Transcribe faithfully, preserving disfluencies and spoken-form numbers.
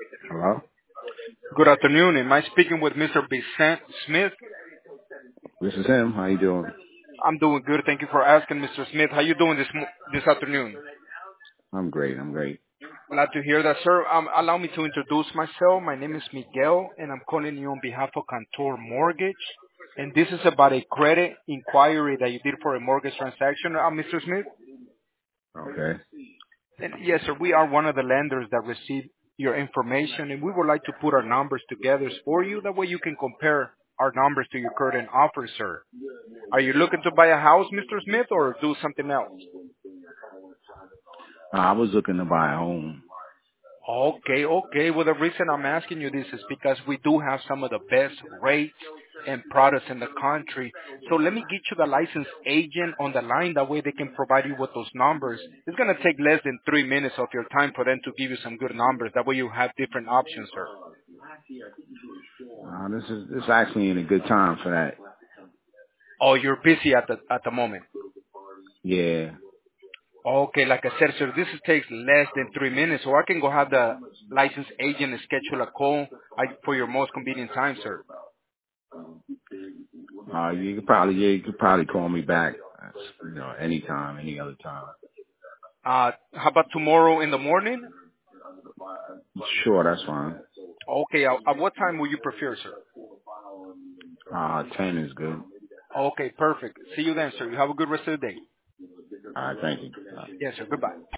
Hello? Good afternoon. Am I speaking with Mister Vicent Smith? This is him. How you doing? I'm doing good. Thank you for asking, Mister Smith. How you doing this mo- this afternoon? I'm great. I'm great. Glad to hear that, sir. Um, allow me to introduce myself. My name is Miguel, and I'm calling you on behalf of Cantor Mortgage. And this is about a credit inquiry that you did for a mortgage transaction, uh, Mister Smith. Okay. And yes, sir, we are one of the lenders that received your information, and we would like to put our numbers together for you. That way you can compare our numbers to your current offer, sir. Are you looking to buy a house, Mister Smith, or do something else? Uh, I was looking to buy a home. Okay, okay. Well, the reason I'm asking you this is because we do have some of the best rates and products in the country. So let me get you the licensed agent on the line. That way they can provide you with those numbers. It's going to take less than three minutes of your time for them to give you some good numbers. That way you have different options, sir. Uh, this is this actually in a good time for that. Oh, you're busy at the at the moment. Yeah. Okay, like I said, sir, this is- takes less than three minutes, so I can go have the licensed agent schedule a call I, for your most convenient time, sir. Uh, you could probably yeah, you could probably call me back. That's, you know, anytime, any other time. Uh, how about tomorrow in the morning? Sure, that's fine. Okay, at, at what time will you prefer, sir? Uh, ten is good. Okay, perfect. See you then, sir. You have a good rest of the day. All right, thank you. Yes, sir. Goodbye.